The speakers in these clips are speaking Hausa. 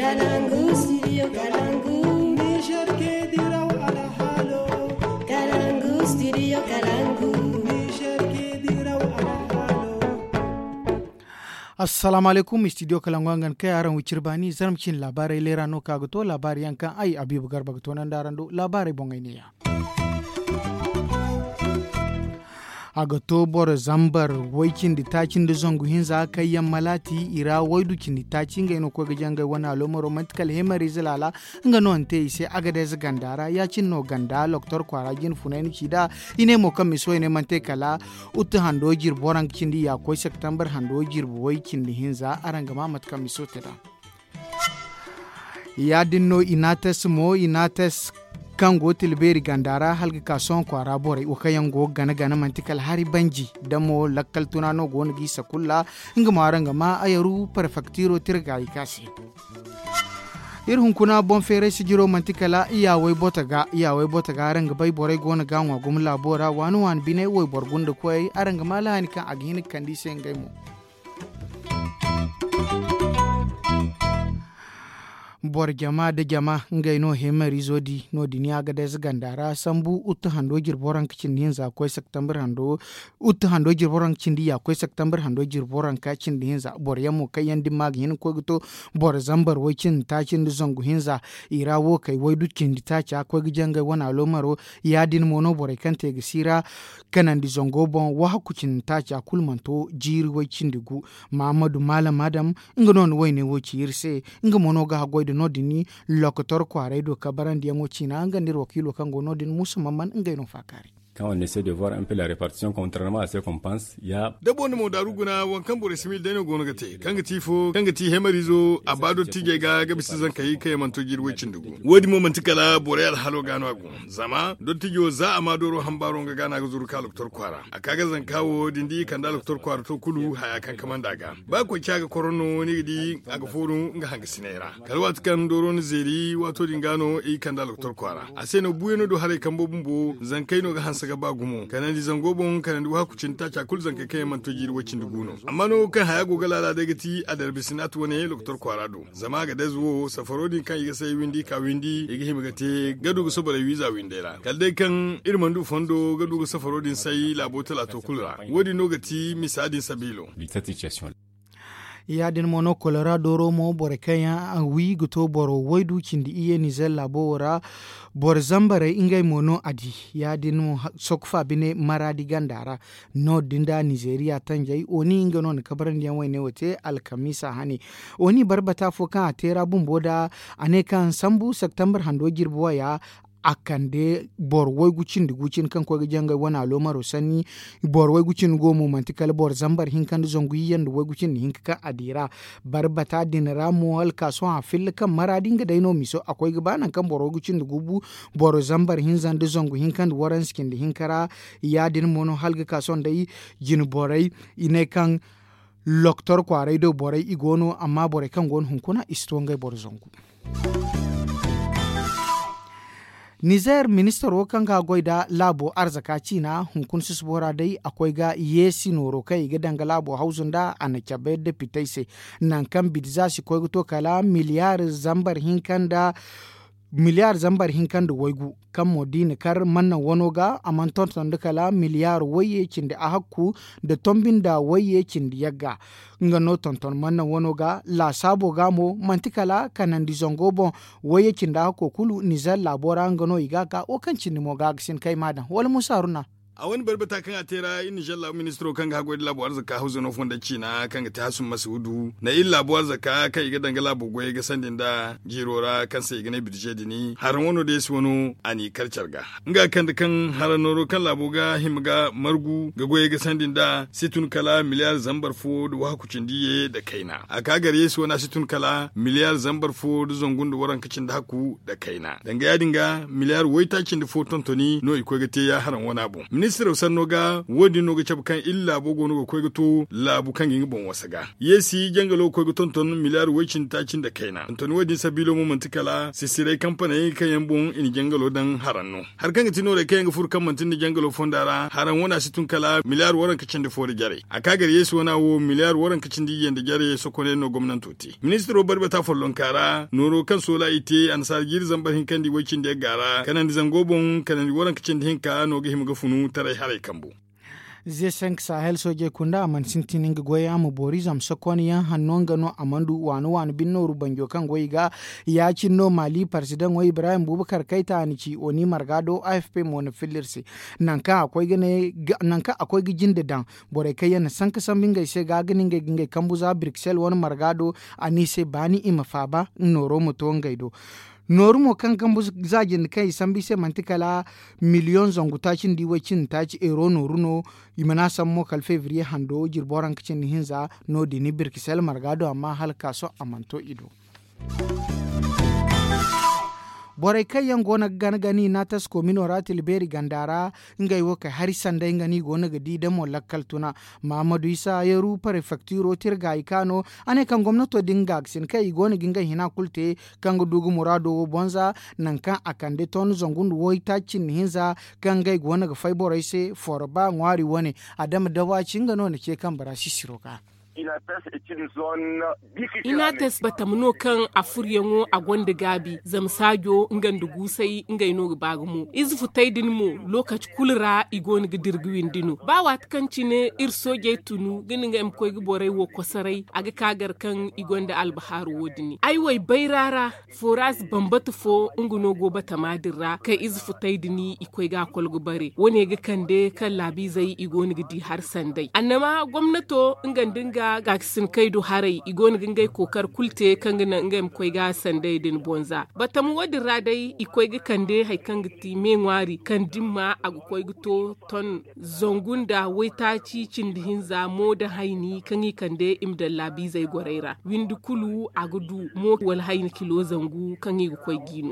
Kalangu, studio Kalangu. Niger ke diraw ala halo. Kalangu, studio Kalangu. Niger ke diraw ala halo. Assalamu alaikum studio Kalangu angan kai aran wucir bani zarmcin labarai lera no kagato labari yankan ai Abibu Garba gato nan darando labarai bongainiya. Agato bor zambar waikin da takin da zongu hinza kai yan malati ira waidukin da takin ga ino ko gajanga wana lomo romantical hemari zilala nga no ante sai agada z gandara ya cin no ganda doktor kwara gin funaini kida ine mo kam miso ine mante kala utu hando jir boran kindi ya ko september hando jir waikin da hinza aranga mamat kam miso tada ya dinno inates kango tilberi gandara halga kason kwara bore ukayango gana mantikal hari banji damo lakkal tunano gongi sakulla inga maranga ma ayaru prefecturo tirga ikasi irhun kuna bon fere sigiro mantikala iyawai botaga aranga bai bore gona ganwa gumla bora wanu wan bine woy borgunda koy aranga malani kan aghin kandise ngaymo bor jama da jama ngai no hemari zodi no diniya ga des gandara sambu uttu hando girboran kicin hinza ko september hando uttu hando girboran cindiya ko september hando girboran ka cin hinza bor yamu kayan dimag hin ko gito bor zambar wacin tacin da zangu hinza irawo kai wai dukin ditacha ko gijanga wana lomaro ya din mono bor kante gisira kanan di zongo bon wa hakucin tacha kulmanto jiri wacin digu Muhammadu Malam Adam ngonon wayne woci yirse ngo mono ga goydo nodini lokutor kware do kabaran diamo china ngandir wakilo kango nodin musa mamman ngaino fakari. Quand on essaie de voir un peu la répartition, contrairement à ce qu'on pense, il y a... Dabo ni mo daruguna wankan bore simil deno gono gate. Kanga ti hemarizo abado tige ga bisi zan kai manto girwe cindugu. Wodi mo mantikala bore al halo gano agu. Zama do tigo za amadoro hambaro ga gana ga zuru ka doktor kwara. Akaga zan kawo dindi kan da doktor kwara to kulu haya kan kamanda ga. Ba ko kyaga korono ni di aga foru nga hanga sinera. Kalwat kan doro ni zeri wato dingano e kan da doktor kwara. Aseno bueno do hare kan bobumbo zan kai no ga hansa ga bagumo kanan di zangobon kanan di wakucin ta cakul zanka kai man to jiri wacin duguno amma no kan haya gogala la daga ti adar bisinat wone doktor kwarado zama ga dazwo safarodin kan yiga sai windi ka windi yiga himiga te gadu go sobala wiza windera kalde kan irmandu fondo gadu go safarodin sai labotala to kulra wodi no gati misadin sabilo situation yadin mono colorado romo bore kaya wi guto boro waidu kindi iye nizel labora bor zambare ingay mono adi yadin mo sokfa bine maradi gandara no dinda nigeria tanjai oni ingano ne kabaran yan wayne wote alkamisa hani oni barbata foka atera bumboda ane kan sambu september hando girbo ya akande bor woy gucin kan ko janga wana lomaro sanni bor woy gucin go mo mantikal bor zambar hinkan zongu yanda woy gucin hinka adira barbata dinara mo al kaso a fil kan maradinga dayno miso akoy gabanan kan bor woy gucin gubu bor zambar hinzan de zongu hinkan waran skin de hinkara ya din mono halga kaso dai jin borai ine kan loktor kwarai do borai igono amma borai kan gon hunkuna istonga bor zongu Niger minister wokan ga goida labo arzaka cina hunkun susbora dai akwai ga yesi noro kai ga danga labo hauzunda ana kyabe da pitaise nan kan bidza shi koi to kala miliyar zambar hinkan da waigu kan modini kar manna wano ga amanton da kala miliyar waye kin da ahakku da tombin da waye kin da yagga nga no tonton manna wano ga la sabo gamo mantikala kanan di zongobo waye kin da hakko kulu nizal labora ngano igaka o kan cin mo ga sin kai madan wal musaruna a wani barbata kan atera in jalla ministro kan ga gwadi labuwar zaka hausa no fonda cina kan ga tasun masudu na in labuwar zaka kai ga danga labu goye ga sandin da jirora kan sai ga ne bidje dini har wono da su wono ani kalcar ga nga kan da kan haranoro kan labu ga himga margu ga goye ga sandin da situn kala miliyar zambar fo da wakucin diye da kaina a kagar yesu wana situn kala miliyar zambar fo da zongun da waran kacin da haku da kaina danga ya dinga miliyar waitacin da fo tontoni no iko ga te ya haran wani abu ministro sannoga wodi no ga kan illa bogo no ko to labu kan yin bon wasaga yesi jangalo ko tonton miliyar wacin tacin da kaina antoni wodi sabilo mu mantikala sisirai kamfani kayan bon in jangalo dan haranno har kan tino da kayan furkan mantin da jangalo fondara haran wana situn kala miliyar waran kacin da fori jare akagar yesu wana wo miliyar waran kacin di yanda jare sokone no gwamnatoti ministro barbata follon kara noro kan sola ite ansar gir zambar hinkan di wacin da gara kanan zangobon kanan waran kacin da hinka no ga himga funu tarai hare kambu Z5 Sahel soje kunda aman sintinin goya mu borizam sokoni yan hannonga no amandu wanu binno rubanjo kan goyiga ya cinno mali president wo Ibrahim Bubakar Keita ni ci oni margado AFP mon filirsi nanka akwai gijin da dan bore kayan sanka sambinga se ga ganin ga kambuza Bruxelles wani margado anise bani imafaba noro muton gaido norumo kan zagin kai sambi se mantikala miliyon zangutacin diwacin taci ero noruno imana sammo kal fevrier hando jirboran kicin hinza no dini birkisel margado amma halka so amanto ido borai kayan gona gani na tasko minoratil beri gandara ngai woka harisan da ngani gona gadi da mo lakkal tuna Mamadou Isa yeru prefecture tirga ikano ane kan gwamnato dinga sin kai gona ginga hina kulte kan dugu murado bonza nan kan akande ton zongundu woita cin hinza kan gai gona ga fai borai se forba ngwari wone adam dawa cinga no ne ke kan barashi siroka Inates batamuno kan afuryango a gwanda gabi zamsajo ngandu gusai ngaino bagumu izfu taidin mu lokaci kulra igoni gidirgwin dinu ba wat kancine irsoje tunu gininga em koy giborai wo kosarai aga kagar kan igonda albaharu wodini ai wai bairara foras bambatu fo nguno go bata madirra kai izfu taidini ikoy ga kolgu bare wone ga kande kan labi zai igoni gidi har sandai annama gwamnato ngandinga ga sin kaido harai igon gingai kokar kulte kangana ngam koi ga sandai din bonza batam wadi radai ikoi ga kande hay kangti me ngwari kandimma agu koi to ton zongunda waita ci cindihin za moda haini kangi kande imda labi zai goraira windu kulu agudu mo wal haini kilo zangu kangi koi gino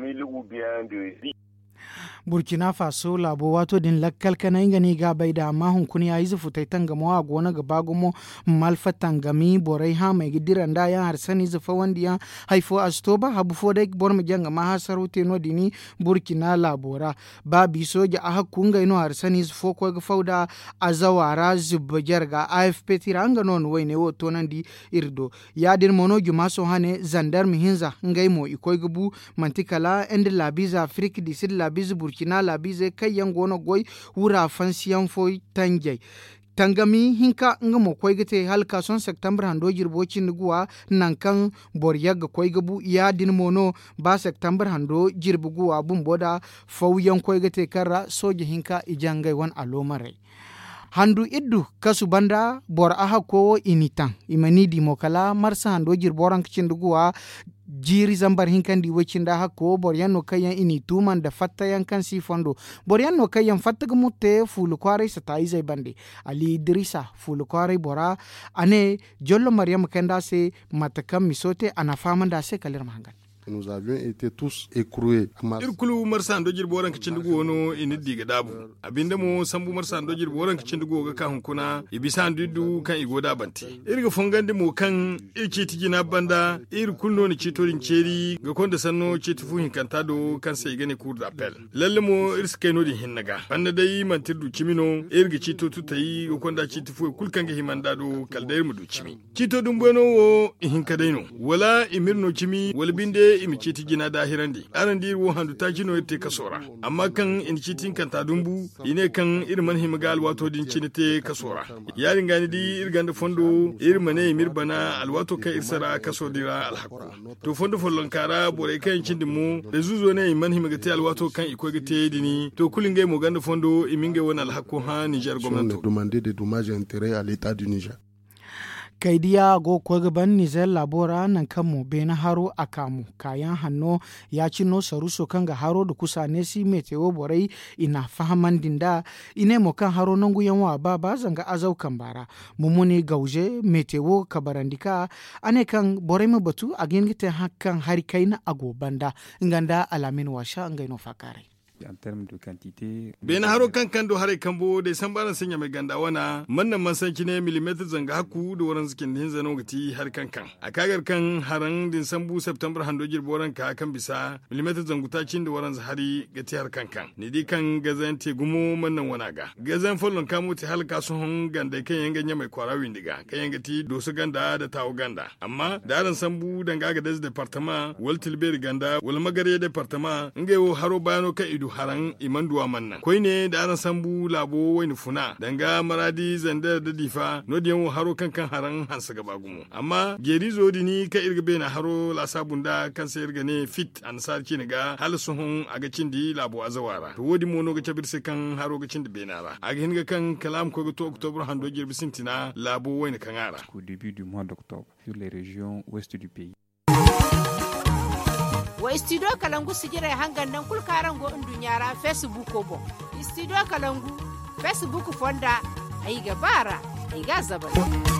Burkina Faso labo wato din lakkal kana ingani ga baida amma hunkuni ya yizu futai tangamo a gona gaba gomo malfa tangami borai ha mai gidiran da ya harsani zufa wanda ya haifo astoba habu fodai bor mu janga ma hasaru teno dini Burkina labora babi soja a hakunga ino harsani zufo ko ga fauda azawara zubjar ga AFP tiranga non waine woto nan di irdo ya dir mono jumaso hane zandar mihinza ngai mo ikoi gubu mantikala end labiza Afrique di sid labiza Burkina labize kayan gono goy wura fansiyan foi tanjay tangami hinka ngamo koy gete halka son september hando jirbocin guwa nankan boryaga koy gabu ya din mono ba september hando jirbu guwa bumboda fawyan koy gete karra soje hinka ijangai wan alomare handu iddu kasu banda bor aha ko initan imani di mokala marsa hando jirboran kicinduguwa jiri zambar hinkandi wacinda hakko boryan no kayan ini tuman da fatta yankan sifondo boryan no kayan fatta gumutte fulu kware satai zai bande ali idrisa fulu kware bora ane jollo maryam kanda se matakam misote ana famanda se kalir mahangan nous avions été tous écroués. Irkulu marsan do jirbo ran kicin dugo wono ini diga dabu abinda mo sambu marsan do jirbo ran kicin dugo ga kan kuna ibisan dudu kan igoda banti irga fongande mo kan irki tijina banda irkulno ni citorin ceri ga konda sanno citifu hinkanta do kan sai gane cour d'appel lalle mo irske no di hinnaga banda dai mantirdu cimino irga cito tutayi ga konda citifu kulkan ga himanda do kaldair mu du cimi cito dum bueno wo hinkadaino wala imirno cimi wal binde imiciti gina dahirandi arandi wo handu ta kino yete kasora amma kan incitin kan ta dumbu ine kan irman himigal wato din cinite kasora yarin gani di irganda fondo irmane mirbana alwato kai isara kasodira alhaqu to fondo follon kara bore kan cindimu da zuzo ne man himigate alwato kan iko gate dini to kulinge mo ganda fondo iminge wona alhaqu ha Niger gwamnati demander des dommages et intérêts à l'état du Niger. Kaidiya go kwagaban Niger labora nan kanmu bena haro akamu kayan hanno ya cino saruso kanga haro da kusa ne si meteo borai ina fahaman dinda ine mo kan haro nangu yanwa ba zanga azau kan bara mumuni gauje meteo kabarandika ane kan borai mabatu agin gite hakan hari kaina ago banda nganda alamin washa ngaino fakare En termes de quantité, bena haro kan do hare kambo da san baran sanya mai ganda wana mannan man san kine millimeter zanga haku da waran zikin din zano gati har kan a kagar kan haran din sambu September hando jirboran ka kan bisa millimeter zanguta cin da waran hari gati har kan ni di kan gazan te gumo mannan wana ga gazan follon kamo te halka su hon ganda kan yanga mai kwara windiga kan yanga ti dosu ganda da tawo ganda amma da ran sambu danga ga des departement wal tilberi ganda wal magare departement ngewo haro bayano ka idu haran imanduwa mannan koi ne da ran sambu labo wani funa danga maradi zandar da difa no diyan haro kan haran hansa gaba gumo amma geri zodi ni ka irga bena haro la sabunda kan sai irga ne fit an sarki ne ga hal suhun aga cindi labo azawara to wodi mono ga cabirse kan haro ga cindi benara aga hinga kan kalam ko to octobre hando girbi sintina labo wani kan ara au début du mois d'octobre sur les régions ouest du pays. Wa studio Kalangu sigira hangan nan kulkaran go dunyara Facebook ko bo studio Kalangu Facebook fonda ai gabara ai ga zabara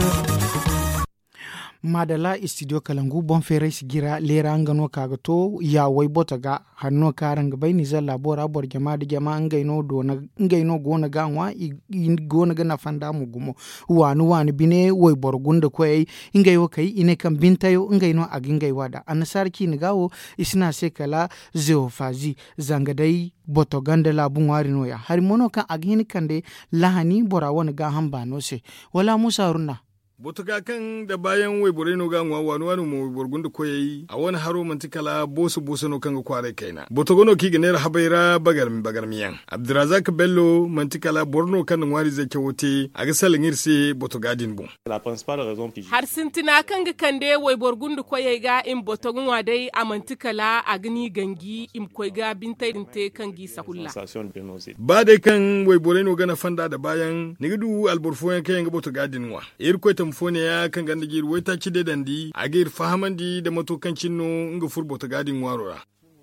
madala studio Kalangu bon fere sigira lera ngano kaga to ya wai bota ga hanno karanga bai ni zalla bora bor jama de jama ngaino gona ganwa gona ga na fanda mu gumo wani bine wai bor gunda koy ingayo kai ine kan bintayo ngaino agingai wada anasarki ni gawo isna sekala zeofazi zangadai boto gande la bunwari no ya har mono kan agini kande lahani bora wona ga hamba no se wala musa runa botuga kan da bayan wai bore no ganwa wani mo borgun da koyi a wani haro mantikala bosu no kan ga kware kaina botogono ki ganer habaira bagar miyan Abdurazak Bello mantikala borno kan wari zake wote a ga salin irse botogadin bu la principale raison qui har sintina kan ga kande wai borgun da koyi ga in botogun wadai a mantikala a gani gangi im koyi ga bintai dinte kan gi sakulla ba dai kan wai bore no gana fanda da bayan nigidu alborfo yan kan ga botogadin wa fone ya kan ganda gir wai ta ci da dandi a gir fahamandi da matokancin no nga furbo ta gadin warora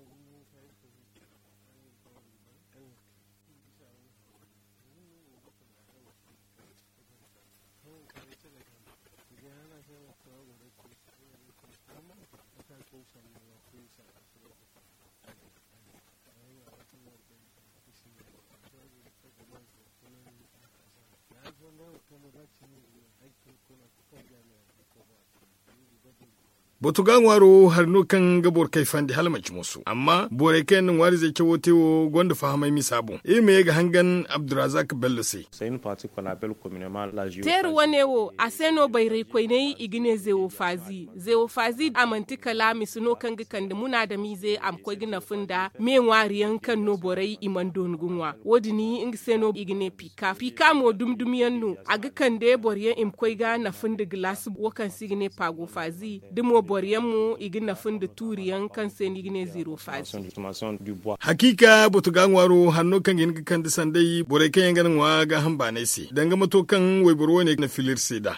botugan waro har no kan gabor kai fandi halmaci musu amma bore kan wari zai kewo tewo gonda fahamai mi sabo me ga hangan Abdurazak Bello sai c'est une pratique qu'on appelle communément la géophasie ter wanewo aseno bayrai koinai igine zeofazi amantika la misuno kan ga kan muna da mize am ko gina funda me wariyan kan no borai imandon gunwa wodini ing seno igine pika mo dumdumiyan no aga kan de boriyan im ko ga na funda glass wokan sigine pago fazi dimo boriyammu igina funda turiyan kan sen igine zero fazi hakika botugan waro hanno kan gin kan da sandai bore kan ganin wa ga hamba ne si danga mato kan wai boro ne na filir seda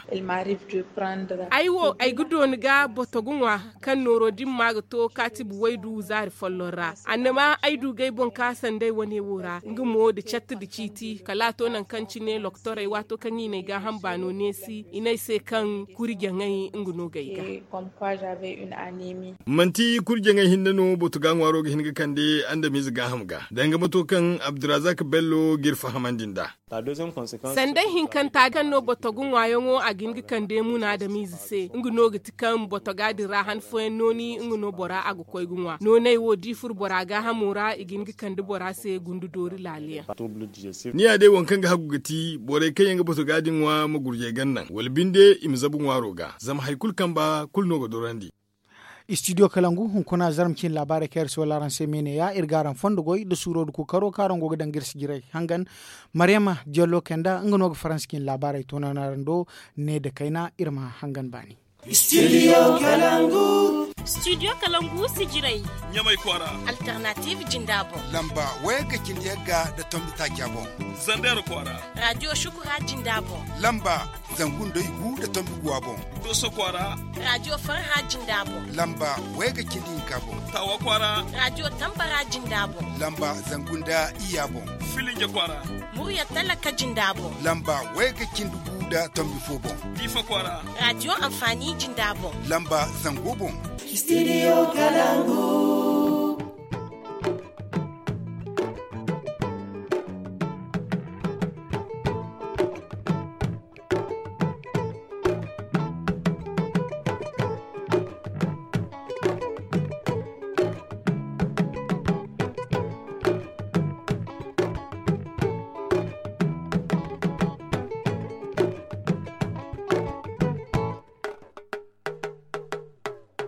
aiwo ai gudo ni ga botogun wa kan noro dim maga to katibu waidu zari follora annama aidu gai bon ka sandai wane wora ngumo da chatta da citi kala to nan kan cine loktorai wato kan ni ne ga hamba no nesi inai se kan kurige ngai nguno gai ga j'avais une anémie. Manti kurje ngai hindano botugan waro ga hinga kande anda miz ga hamga danga mato kan Abdurazak Bello girfa hamandinda la deuxième conséquence sandai hinkan ta kan no botogun wayongo a ginga kande muna da miz se nguno giti kan botogadi rahan fo noni nguno bora agu koy gunwa no nay wodi fur bora ga hamura iginga kande bora se gundu dori laliya ni ade wankan ga hagu gati bore kai yanga botogadin wa mugurje gannan walbinde imzabun waro ga zama haikul kan ba kulno go dorandi studio Kalangu hun kuna zarmcin labarai kayar so laran sai mene ya irgaran fondo goy da suro du karo karon go dan girsi girai hangan Maryama Diallo kenda ngano go franskin labarai to na rando ne da kaina irma hangan bani studio Kalangu studio Kalangu sijirai nyamai kwara alternative jindabo lamba wega kindiyaga da tombi takyabo zandar kwara radio shukura jindabo lamba zangundo igu da tombi guabo doso kwara radio farha jindabo lamba wega kindi kabo tawa kwara radio tambara jindabo lamba zangunda iyabo filinge kwara murya talaka jindabo lamba wega kindugu da tombi fobo difa kwara radio amfani jindabo lamba zangobo studio Kalangu